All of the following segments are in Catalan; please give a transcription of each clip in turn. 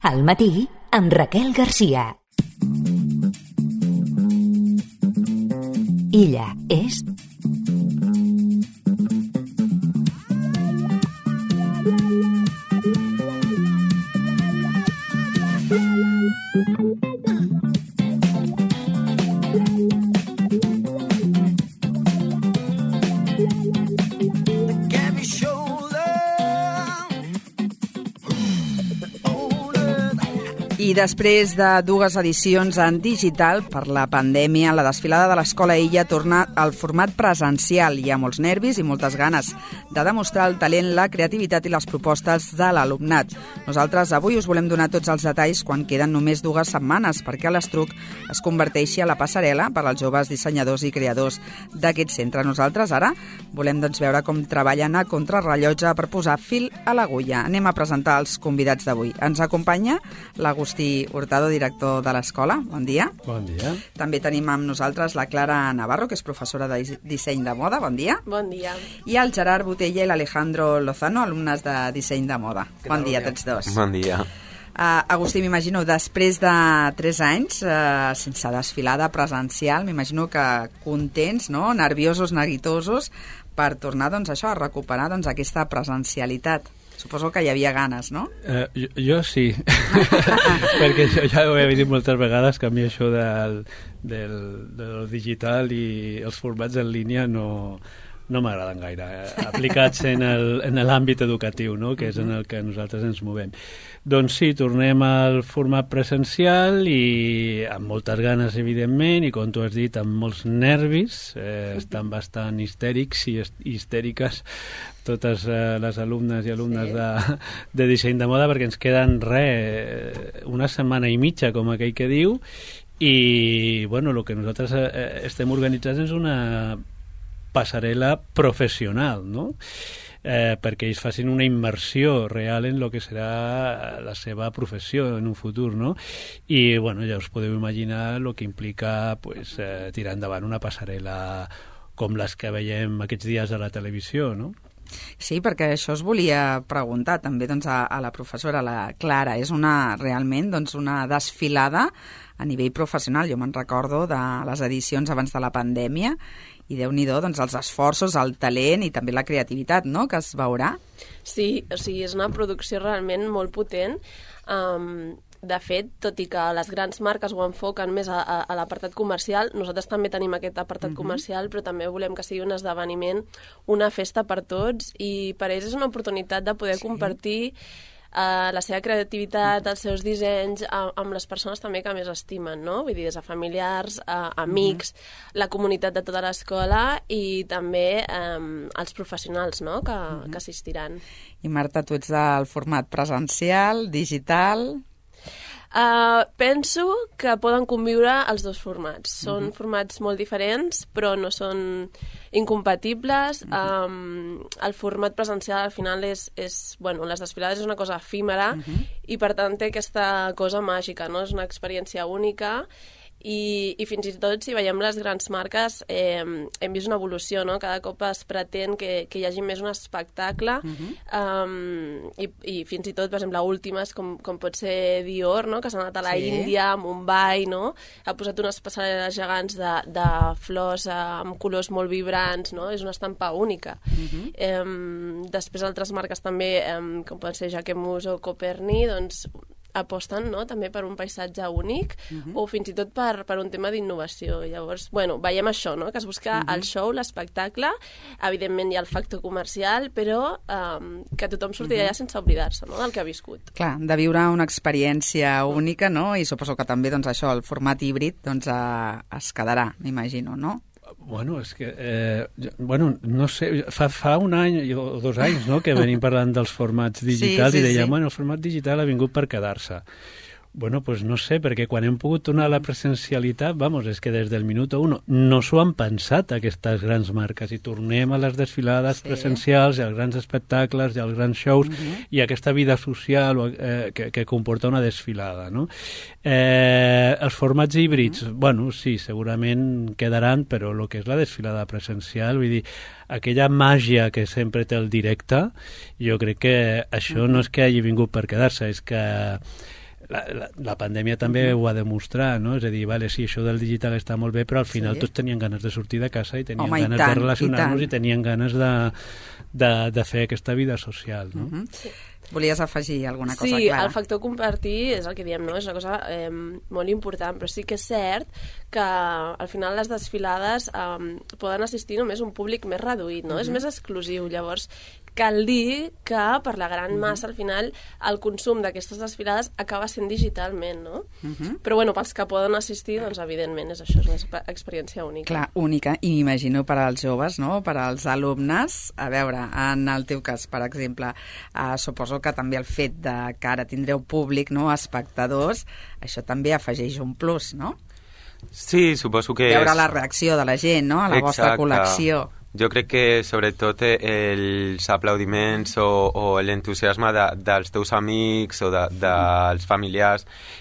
Al matí, amb Raquel Garcia. Ella és... I després de dues edicions en digital per la pandèmia, la desfilada de l'Escola Illa torna al format presencial. Hi ha molts nervis i moltes ganes de demostrar el talent, la creativitat i les propostes de l'alumnat. Nosaltres avui us volem donar tots els detalls quan queden només 2 setmanes perquè l'Estruc es converteixi a la passarel·la per als joves dissenyadors i creadors d'aquest centre. Nosaltres ara volem veure com treballen a contrarrellotge per posar fil a l'agulla. Anem a presentar els convidats d'avui. Ens acompanya l'Agustí Hurtado, director de l'escola. Bon dia. Bon dia. També tenim amb nosaltres la Clara Navarro, que és professora de disseny de moda. Bon dia. Bon dia. I el Gerard Botella i l'Alejandro Lozano, alumnes de disseny de moda. Bon dia a tots dos. Bon dia. Agustí, m'imagino, després de 3 anys sense desfilada presencial, m'imagino que contents, no? Nerviosos, neguitosos, per tornar a recuperar aquesta presencialitat. Suposo que hi havia ganes, no? Jo sí, perquè ja ho he dit moltes vegades, que a mi això del digital i els formats en línia no m'agraden gaire, aplicats en l'àmbit educatiu, no? Que és en el que nosaltres ens movem. Doncs sí, tornem al format presencial i amb moltes ganes, evidentment, i com tu has dit, amb molts nervis, estan bastant histèrics i histèriques totes les alumnes i alumnes de disseny de moda, perquè ens queden una setmana i mitja, com aquell que diu, i bueno, el que nosaltres estem organitzats és una passarel·la professional, no? Perquè ells facin una immersió real en el que serà la seva professió en un futur, no? I bueno, ja us podeu imaginar el que implica tirar endavant una passarel·la com les que veiem aquests dies a la televisió, no? Sí, perquè això es volia preguntar també a la professora, la Clara. És realment una desfilada a nivell professional. Jo me'n recordo de les edicions abans de la pandèmia i Déu-n'hi-do, els esforços, el talent i també la creativitat, no?, que es veurà. Sí, o sigui, és una producció realment molt potent. De fet, tot i que les grans marques ho enfoquen més a l'apartat comercial, nosaltres també tenim aquest apartat comercial, però també volem que sigui un esdeveniment, una festa per tots, i per ells és una oportunitat de poder compartir la seva creativitat, els seus dissenys amb les persones també que més estimen, no? Vull dir, des de familiars, amics, la comunitat de tota l'escola i també els professionals, no?, que assistiran. I Marta, tu ets del format presencial, digital... Penso que poden conviure els dos formats. Són formats molt diferents, però no són incompatibles. El format presencial al final és bueno, les desfilades és una cosa efímera i per tant té aquesta cosa màgica, no? És una experiència única i fins i tot si veiem les grans marques hem vist una evolució, no? Cada cop es pretén que hi hagi més un espectacle i fins i tot, per exemple, últimes com pot ser Dior, no? Que s'ha anat a la Índia, a Mumbai, no? Ha posat unes passarel·les gegants de flors amb colors molt vibrants, no? És una estampa única. Després altres marques també, com poden ser Jacquemus o Coperni, doncs aposten, no?, també per un paisatge únic o fins i tot per un tema d'innovació. Llavors, bueno, veiem això, no?, que es busca el show, l'espectacle, evidentment hi ha el factor comercial, però que tothom surti d'allà sense oblidar-se, no?, del que ha viscut. Clar, de viure una experiència única, no?, i suposo que també, això, el format híbrid, es quedarà, m'imagino, no? Bueno, és que, no sé, fa un any o 2 anys, no?, que venim parlant dels formats digitals i dèiem, bueno, el format digital ha vingut per quedar-se. Bueno, pues no sé, perquè quan hem pogut tornar a la presencialitat, és que des del minut 1 no s'ho han pensat aquestes grans marques i tornem a les desfilades presencials i als grans espectacles i als grans shows i aquesta vida social que comporta una desfilada, no? Els formats híbrids, bueno, sí, segurament quedaran, però el que és la desfilada presencial, vull dir, aquella màgia que sempre té el directe, jo crec que això no és que hagi vingut per quedar-se, és que la pandèmia també ho ha demostrat, no? És a dir, vale, sí, això del digital està molt bé, però al final tots tenien ganes de sortir de casa i tenien ganes de relacionar-nos i tenien ganes de fer aquesta vida social, no? Sí. Volies afegir alguna cosa, sí, Clara? Sí, el factor compartir és el que diem, no? És una cosa molt important, però sí que és cert que al final les desfilades poden assistir només un públic més reduït, no? És més exclusiu, llavors cal dir que per la gran massa al final el consum d'aquestes desfilades acaba sent digitalment, no? Però bueno, pels que poden assistir, doncs evidentment és això, és una experiència única. Clar, única, i m'imagino per als joves, no? Per als alumnes. A veure, en el teu cas, per exemple, suposo que també el fet de que ara tindreu públic, no?, espectadors, això també afegeix un plus, no? Sí, suposo que veure la reacció de la gent, no?, a la vostra col·lecció. Jo crec que, sobretot, els aplaudiments o l'entusiasme dels teus amics o dels familiars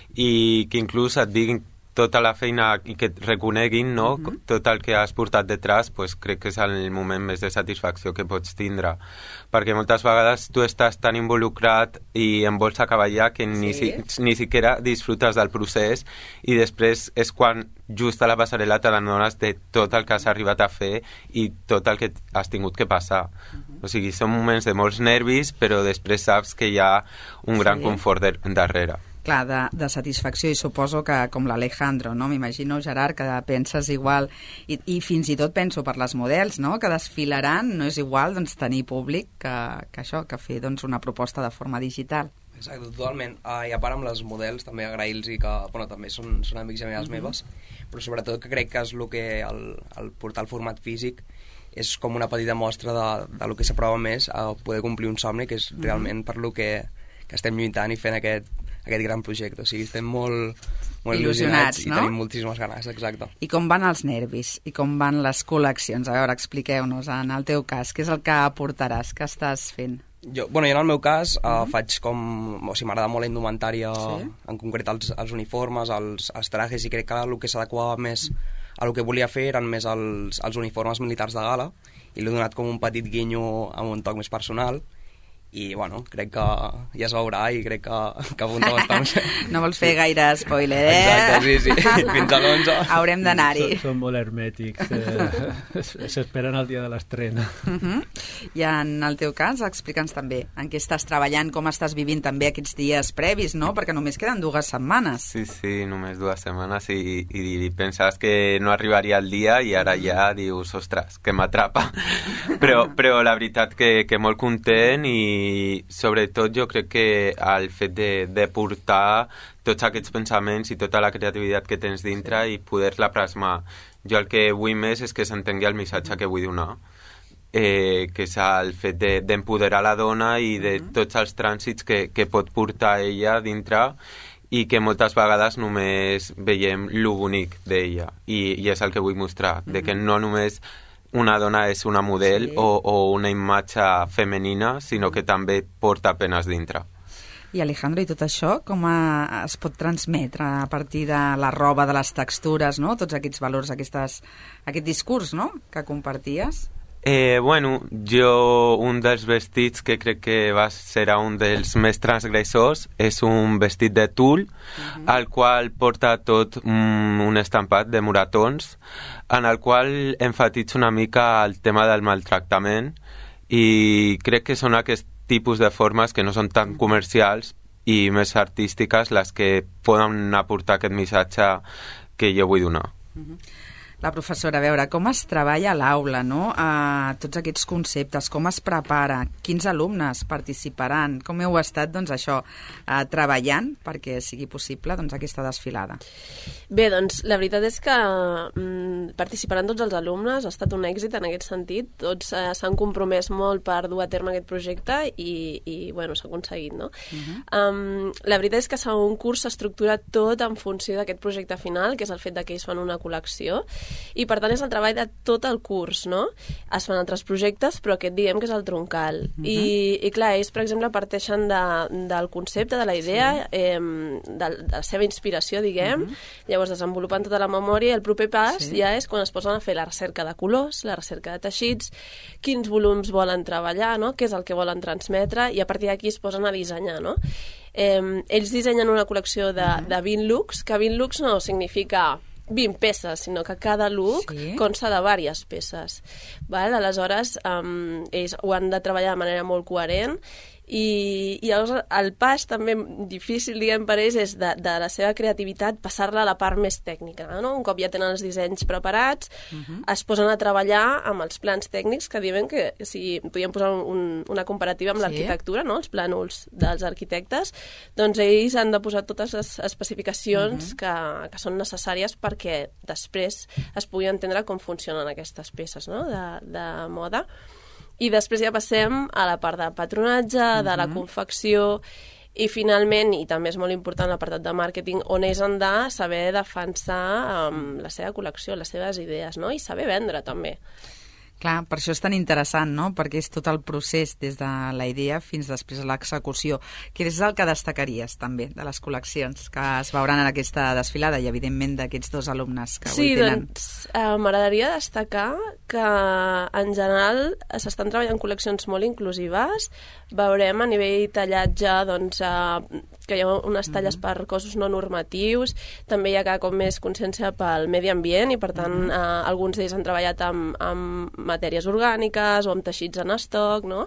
i que inclús et diguin tota la feina i que et reconeguin, no? Tot el que has portat detrás, pues, crec que és el moment més de satisfacció que pots tindre. Perquè moltes vegades tu estàs tan involucrat i en vols acabar ja que ni siquiera disfrutes del procés i després és quan just a la passarel·la te n'adones de tot el que has arribat a fer i tot el que has tingut que passar. O sigui, són moments de molts nervis, però després saps que hi ha un gran confort darrere. Clar, de satisfacció, i suposo que com l'Alejandro, no? M'imagino, Gerard, que penses igual, i fins i tot penso per les models, no?, que desfilaran, no és igual doncs, tenir públic que fer doncs, una proposta de forma digital. Exacte, totalment. I a part amb les models també agrair-los que, bueno, també són amics i amigues meves, però sobretot que crec que és el que el portar el format físic és com una petita mostra de lo que s'aprova més a poder complir un somni, que és realment per lo que estem lluitant i fent aquest gran projecte. O sigui, estem molt il·lusionats, no? I tenim moltíssimes ganes, exacte. I com van els nervis? I com van les col·leccions? A veure, expliqueu-nos, en el teu cas, què és el que aportaràs, què estàs fent? Jo, en el meu cas, faig com... O sigui, m'agrada molt la indumentària, en concret els uniformes, els trajes, i crec que el que s'adequava més a el que volia fer eren més els uniformes militars de gala, i l'he donat com un petit guinyo amb un toc més personal, i, bueno, crec que ja es veurà i crec que apunta bastant. No vols fer gaire spoiler, Exacte, sí, fins a l'11. Haurem d'anar-hi. Són molt hermètics, s'esperen el dia de l'estrena. I en el teu cas, explica'ns també en què estàs treballant, com estàs vivint també aquests dies previs, no? Perquè només queden 2 setmanes. Sí, només 2 setmanes i pensaves que no arribaria el dia i ara ja dius, ostres, que m'atrapa. Però la veritat que molt content i sobretot jo crec que el fet de portar tots aquests pensaments i tota la creativitat que tens dintre i poder-la plasmar. Jo el que vull més és que s'entengui el missatge que vull donar, que és el fet d'empoderar la dona i de tots els trànsits que pot portar ella dintre i que moltes vegades només veiem lo bonic d'ella i és el que vull mostrar, de que no només una dona és una model o una imatge femenina, sinó que també porta penes dintre. I Alejandro, i tot això com es pot transmetre a partir de la roba, de les textures, no? Tots aquests valors, aquest discurs, no?, que comparties? Bueno, jo un dels vestits que crec que serà un dels més transgressors és un vestit de tul, al qual porta tot un estampat de moratons, en el qual enfatitzo una mica el tema del maltractament i crec que són aquests tipus de formes que no són tan comercials i més artístiques les que poden aportar aquest missatge que jo vull donar. La professora, a veure, com es treballa a l'aula, no? Tots aquests conceptes, com es prepara, quins alumnes participaran, com heu estat, doncs, això, treballant perquè sigui possible, doncs, aquesta desfilada? Bé, doncs, la veritat és que participaran tots els alumnes, ha estat un èxit en aquest sentit, tots s'han compromès molt per dur a terme aquest projecte i bueno, s'ha aconseguit, no? La veritat és que un curs s'estructura tot en funció d'aquest projecte final, que és el fet que ells fan una col·lecció, i per tant és el treball de tot el curs, no? Es fan altres projectes, però aquest diguem que és el troncal. I clar, ells, per exemple, parteixen del concepte, de la idea, de la seva inspiració, diguem, llavors desenvolupen tota la memòria i el proper pas ja és quan es posen a fer la recerca de colors, la recerca de teixits, quins volums volen treballar, no? Què és el que volen transmetre, i a partir d'aquí es posen a dissenyar, no? Ells dissenyen una col·lecció de 20 looks, que 20 looks no significa 20 peces, sinó que cada look consta de diverses peces. Val? Aleshores, ells ho han de treballar de manera molt coherent, i llavors el pas també difícil, diguem, per ells és de la seva creativitat passar-la a la part més tècnica, no? Un cop ja tenen els dissenys preparats, es posen a treballar amb els plans tècnics, que diuen que, si podríem posar una comparativa amb l'arquitectura, no? Els plànols dels arquitectes, doncs ells han de posar totes les especificacions que són necessàries perquè després es pugui entendre com funcionen aquestes peces, no? de moda. I després ja passem a la part de patronatge, de la confecció, i finalment, i també és molt important l'apartat de màrqueting, on ells han de saber defensar la seva col·lecció, les seves idees, no? I saber vendre també. Clar, per això és tan interessant, no? Perquè és tot el procés, des de la idea fins després a l'execució. Què és el que destacaries, també, de les col·leccions que es veuran en aquesta desfilada i, evidentment, d'aquests dos alumnes que avui tenen? Sí, doncs m'agradaria destacar que, en general, s'estan treballant col·leccions molt inclusives. Veurem a nivell tallatge, doncs, que hi ha unes talles per cossos no normatius, també hi ha cada cop més consciència pel medi ambient i, per tant, alguns d'ells han treballat amb matèries orgàniques o amb teixits en estoc, no?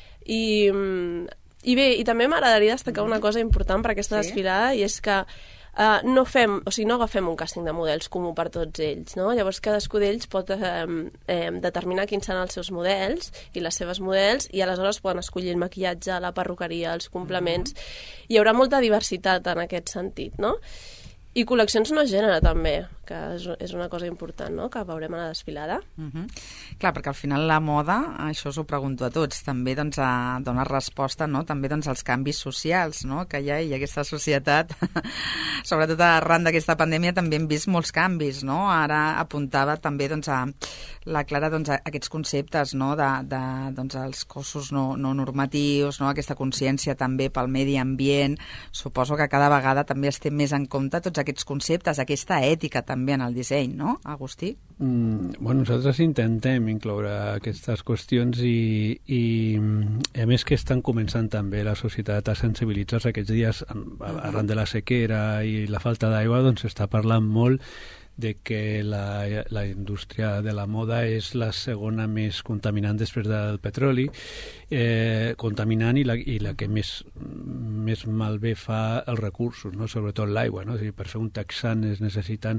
I bé, i també m'agradaria destacar una cosa important per aquesta desfilada, i és que no agafem un càsting de models comú per tots ells, no? Llavors cadascú d'ells pot determinar quins seran els seus models i les seves models, i aleshores poden escollir el maquillatge, la perruqueria, els complements. Hi haurà molta diversitat en aquest sentit, no? I col·leccions no gènere, també, que és una cosa important, no?, que veurem a la desfilada. Clar, perquè al final la moda, això us ho pregunto a tots, també doncs, dona resposta, no?, també doncs, als canvis socials, no?, que hi ha, i aquesta societat, sobretot arran d'aquesta pandèmia, també hem vist molts canvis, no? Ara apuntava també doncs, a la Clara doncs, aquests conceptes, no?, doncs, els cossos no normatius, no?, aquesta consciència també pel medi ambient. Suposo que cada vegada també es té més en compte tots aquests conceptes, aquesta ètica també en el disseny, no, Agustí? Bueno, nosaltres intentem incloure aquestes qüestions i a més que estan començant també la societat a sensibilitzar-se aquests dies arran de la sequera i la falta d'aigua, doncs s'està parlant molt de que la indústria de la moda és la segona més contaminant després del petroli, contaminant i la que més malbé fa els recursos, no? Sobretot l'aigua, no? O sigui, per fer un texan es necessiten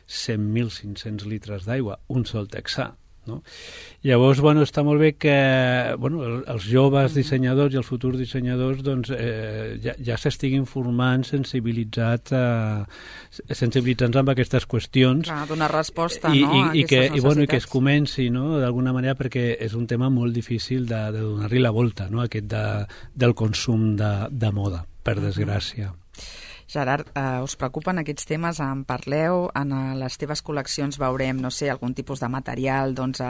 100.500 litres d'aigua, un sol texà, no? Llavors, bueno, està molt bé que els joves dissenyadors i els futurs dissenyadors doncs, ja s'estiguin formant, sensibilitzant amb aquestes qüestions. Clar, donar resposta, no? I que es comenci, no?, d'alguna manera, perquè és un tema molt difícil de donar-li la volta, no?, aquest del consum de moda, per desgràcia. Gerard, us preocupen aquests temes? En parleu? En les teves col·leccions veurem, no sé, algun tipus de material, doncs,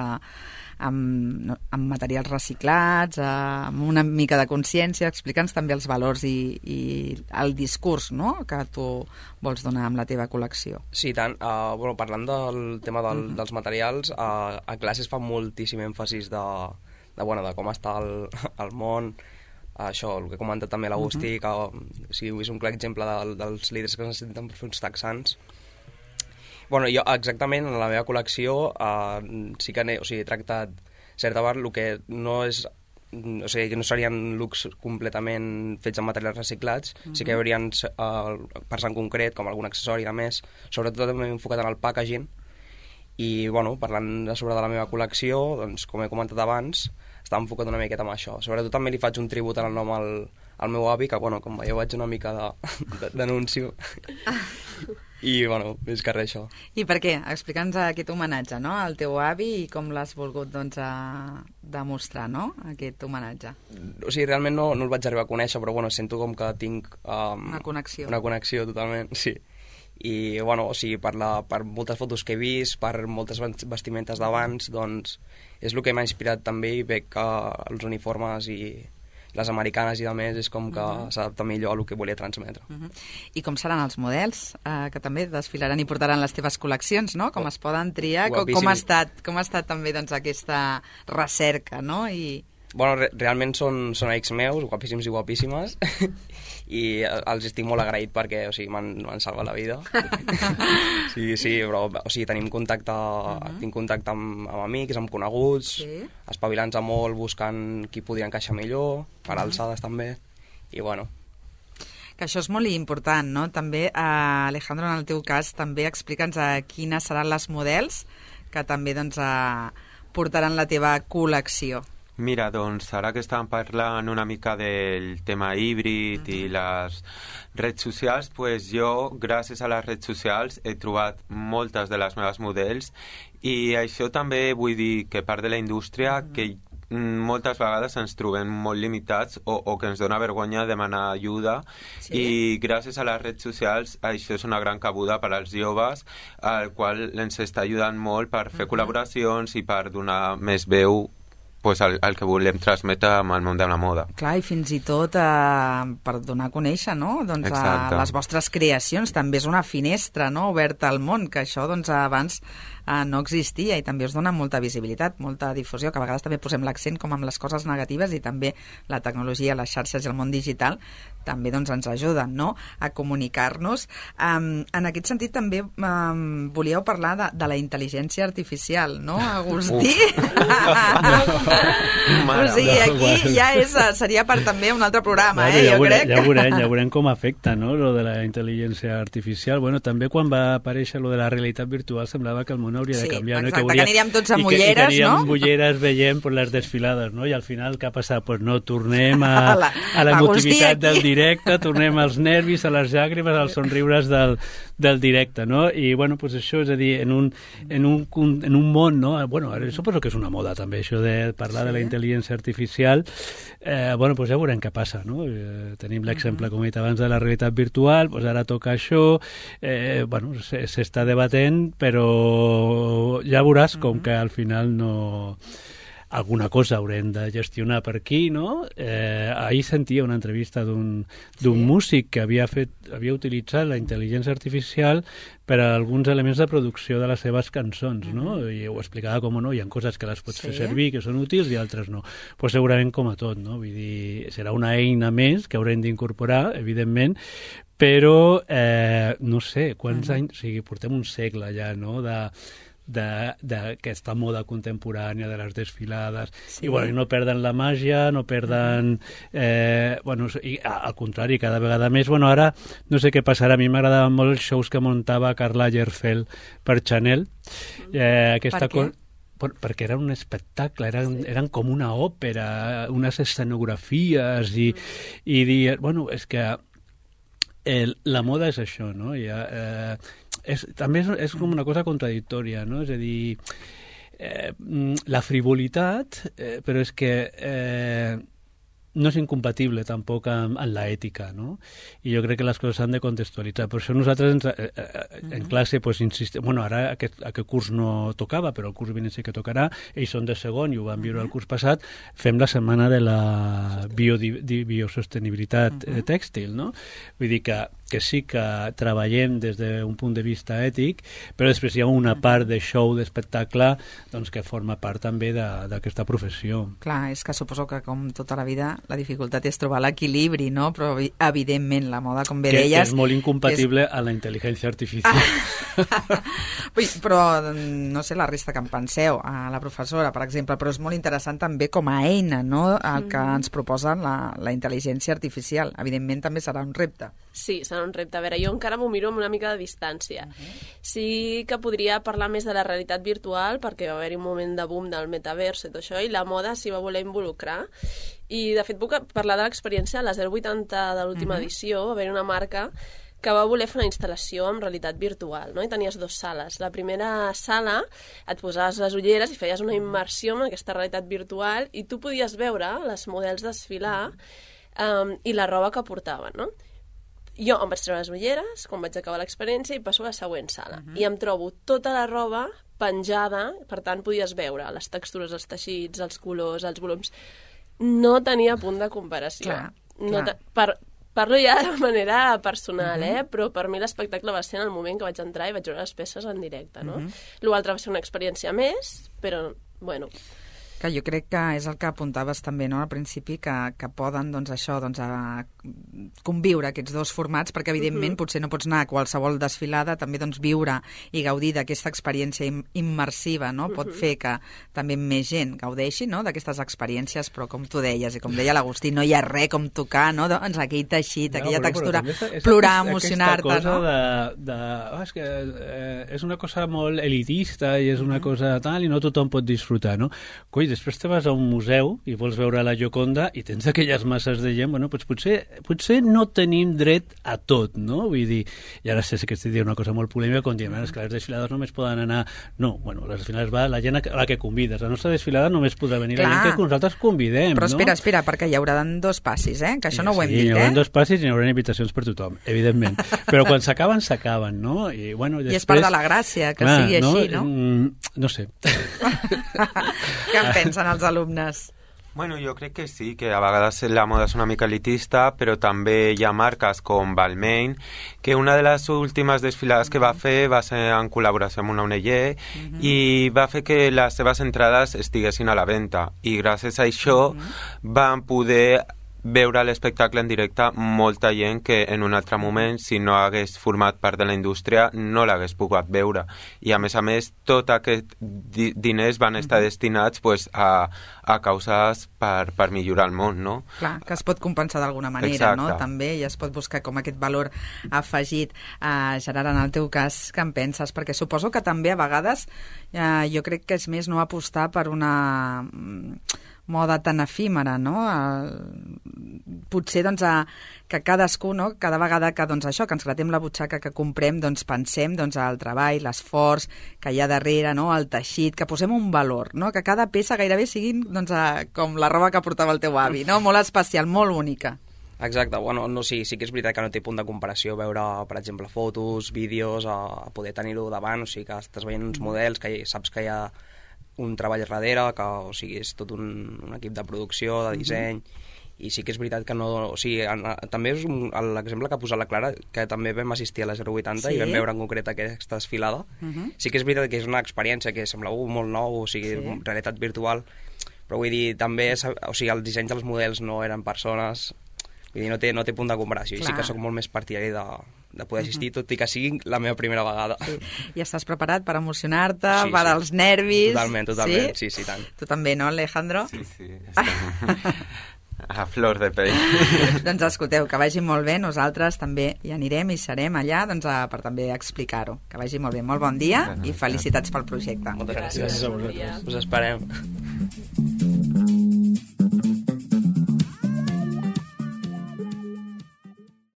amb materials reciclats, amb una mica de consciència? Explica'ns també els valors i el discurs, no?, que tu vols donar amb la teva col·lecció. Sí, tant. Parlant del tema dels materials, a classes fa moltíssim èmfasis de com està el món. Això, el que ha comentat també l'Agustí, que és un clar exemple dels líders que necessiten per fer uns texans. Jo exactament en la meva col·lecció sí que he tractat certa part el que no és, o sigui, que no serien looks completament fets amb materials reciclats, sí que hi haurien parts en concret, com algun accessori de més, sobretot també enfocat en el packaging. I parlant sobre de la meva col·lecció, doncs, com he comentat abans, està enfocat una miqueta amb això. Sobretot també li faig un tribut en el nom al meu avi, que, com veieu, vaig una mica d'anuncio. I, és que res, això. I per què? Explica'ns aquest homenatge, no?, al teu avi, i com l'has volgut, doncs, demostrar, no?, aquest homenatge. O sigui, realment no el vaig arribar a conèixer, però, sento com que tinc... una connexió. Una connexió, totalment, sí. I, bueno, o sigui, per moltes fotos que he vist, per moltes vestimentes d'abans, doncs és el que m'ha inspirat també, i veig que els uniformes i les americanes i de més és com que s'adapta millor a el que volia transmetre. I com seran els models, que també desfilaran i portaran les teves col·leccions, no? Com es poden triar? Com ha estat també doncs, aquesta recerca, no? Bueno, realment són amics meus, guapíssims i guapíssimes, i els estic molt agraït perquè, o sigui, m'han salvat la vida. Sí, però, o sigui, tinc contacte amb amics, amb coneguts, espavilant-se molt, buscant qui podria encaixar millor, per alçades també, i bueno. Que això és molt important, no? També, Alejandro, en el teu cas, també explica'ns quines seran les models que també doncs, portaran la teva col·lecció. Mira, doncs ara que estàvem parlant una mica del tema híbrid i les redes socials, pues jo, gràcies a les redes socials, he trobat moltes de les meves models, i això també vull dir que part de la indústria que moltes vegades ens trobem molt limitats o que ens dona vergonya demanar ajuda, i gràcies a les redes socials això és una gran cabuda per als joves, al qual ens està ajudant molt per fer col·laboracions i per donar més veu pues el que volem transmetre amb el món de la moda. Clar, i fins i tot per donar a conèixer, no? Doncs, les vostres creacions, també és una finestra, no? Oberta al món, que això doncs, abans no existia, i també us dona molta visibilitat, molta difusió, que a vegades també posem l'accent com amb les coses negatives, i també la tecnologia, les xarxes i el món digital també doncs, ens ajuden, no?, a comunicar-nos. En aquest sentit també volíeu parlar de la intel·ligència artificial, no, Agustí? O sigui, aquí ja seria per també un altre programa, jo crec. Ja veurem com afecta, no?, lo de la intel·ligència artificial. Bueno, també quan va aparèixer lo de la realitat virtual semblava que el món hauria de canviar, no? Exacte, que aniríem tots amb ulleres, no? I que aniríem amb ulleres veient les desfilades, no? I al final què ha passat? Pues no, tornem a l'emotivitat del directe, tornem als nervis, a les llàgrimes, als somriures del directe, no? I, bueno, pues això, és a dir, en un món, no? Bueno, suposo que és una moda també, això de parlar de la intel·ligència artificial. Bueno, pues ja veurem què passa, no? Tenim l'exemple, com he dit abans, de la realitat virtual, pues ara toca això, bueno, s'està debatent, però ja veuràs com que al final no... alguna cosa haurem de gestionar per aquí, no? Ahir sentia una entrevista d'un músic que havia utilitzat la intel·ligència artificial per a alguns elements de producció de les seves cançons, no? I ho explicava com no, hi ha coses que les pots fer servir, que són útils, i altres no. Pues segurament com a tot, no? Vull dir, serà una eina més que haurem d'incorporar, evidentment, però no sé quants anys, o sigui, portem un segle ja, no?, d'aquesta moda contemporània de les desfilades, i bueno, no perden la màgia, no perden bueno, i al contrari, cada vegada més. Bueno, ara no sé què passarà, a mi m'agradaven molt els shows que muntava Karl Lagerfeld per Chanel. Aquesta per què? Perquè era un espectacle, eren com una òpera, unes escenografies, i dir, bueno, és que la moda és això, no? També és com una cosa contradictòria, no? És a dir, la frivolitat, però és que no és incompatible tampoc amb l'ètica, no? I jo crec que les coses s'han de contextualitzar. Per això nosaltres en classe insistim... Bueno, ara aquest curs no tocava, però el curs vinent sí que tocarà. Ells són de segon i ho van viure el curs passat. Fem la setmana de la biosostenibilitat tèxtil, no? Vull dir que sí que treballem des d'un punt de vista ètic, però després hi ha una part de show, d'espectacle, doncs que forma part també d'aquesta professió. Clar, és que suposo que com tota la vida la dificultat és trobar l'equilibri, no? Però evidentment la moda, com bé deies... Que és molt incompatible a la intel·ligència artificial. Però no sé la resta que en penseu, a la professora, per exemple, però és molt interessant també com a eina, no?, el que ens proposa la intel·ligència artificial. Evidentment també serà un repte. Sí, serà un repte. A veure, jo encara m'ho miro amb una mica de distància. Sí que podria parlar més de la realitat virtual, perquè va haver-hi un moment de boom del metavers i tot això, i la moda s'hi va voler involucrar. I, de fet, puc parlar de l'experiència de la 080 de l'última edició. Va haver-hi una marca que va voler fer una instal·lació amb realitat virtual, no? I tenies 2 sales. La primera sala et posaves les ulleres i feies una immersió en aquesta realitat virtual, i tu podies veure les models desfilar i la roba que portaven, no? Jo em vaig treure les ulleres quan vaig acabar l'experiència i passo a la següent sala. I em trobo tota la roba penjada, per tant podies veure les textures, els teixits, els colors, els volums. No tenia punt de comparació. Parlo ja de manera personal, però per mi l'espectacle va ser en el moment que vaig entrar i vaig veure les peces en directe, no? L'altre va ser una experiència més, però, bueno... Que jo crec que és el que apuntaves també, no?, al principi, que poden, doncs, això, doncs, a conviure aquests dos formats, perquè, evidentment, potser no pots anar a qualsevol desfilada, també, doncs, viure i gaudir d'aquesta experiència immersiva, no?, pot fer que també més gent gaudeixi, no?, d'aquestes experiències, però, com tu deies, i com deia l'Agustí, no hi ha res com tocar, no?, doncs, aquell teixit, aquella textura, plorar, emocionar-te, no? És que és una cosa molt elitista i és una cosa tal, i no tothom pot disfrutar, no? Coi, després te vas a un museu i vols veure la Gioconda i tens aquelles masses de gent, bueno, doncs potser no tenim dret a tot, no? Vull dir, i ara sé que estic dient una cosa molt polèmica, quan diem que les desfilades només poden anar... No, bueno, les desfilades va la gent a la que convides. La nostra desfilada només podrà venir la gent que nosaltres convidem, però no? Però espera, perquè hi haurà dos passis, que això no ho hem dit, hi haurà dos passis i hi haurà invitacions per tothom, evidentment. Però quan s'acaben, no? I, bueno, després... I és part de la gràcia, que sigui així, no? No sé. Què en pensen els alumnes? Bueno, jo crec que sí, que a vegades la moda és una mica elitista, però també hi ha marques com Balmain, que una de les últimes desfilades que va fer va ser en col·laboració amb una ONG i va fer que les seves entrades estiguessin a la venda. I gràcies a això van poder veure l'espectacle en directe molta gent que en un altre moment, si no hagués format part de la indústria, no l'hagués pogut veure. I a més, tot aquests diners van estar destinats pues, a causes per millorar el món, no? Clar, que es pot compensar d'alguna manera, exacte, no? També, i es pot buscar com aquest valor afegit. Gerard, en el teu cas, què en penses? Perquè suposo que també a vegades jo crec que és més no apostar per una moda tan efímera, no? Potser, doncs, que cadascú, no?, cada vegada que, doncs, això, que ens gratem la butxaca que comprem, doncs, pensem, doncs, al treball, l'esforç que hi ha darrere, no?, el teixit, que posem un valor, no?, que cada peça gairebé sigui, doncs, com la roba que portava el teu avi, no?, molt especial, molt única. Exacte, bueno, no, sí que és veritat que no té punt de comparació veure, per exemple, fotos, vídeos, a poder tenir-ho davant, o sigui, que estàs veient uns models, que saps que hi ha un treball darrere, que, o sigui, és tot un equip de producció, de disseny, i sí que és veritat que no... O sigui, també és l'exemple que ha posat la Clara, que també vam assistir a la 080 i vam veure en concret aquesta desfilada. Sí que és veritat que és una experiència que semblava molt nou, o sigui, realitat virtual, però vull dir, també, o sigui, els dissenys dels models no eren persones, vull dir, no té punt de comparació. I sí que soc molt més partidari de poder assistir, tot i que sigui la meva primera vegada. Sí. I estàs preparat per emocionar-te, per als nervis? Totalment, sí, tant. Tu també, no, Alejandro? Sí, estem a flor de pell. Doncs escolteu, que vagi molt bé, nosaltres també hi anirem i serem allà doncs, per també explicar-ho. Que vagi molt bé, molt bon dia i felicitats pel projecte. Moltes gràcies. Gràcies a vosaltres. Us esperem.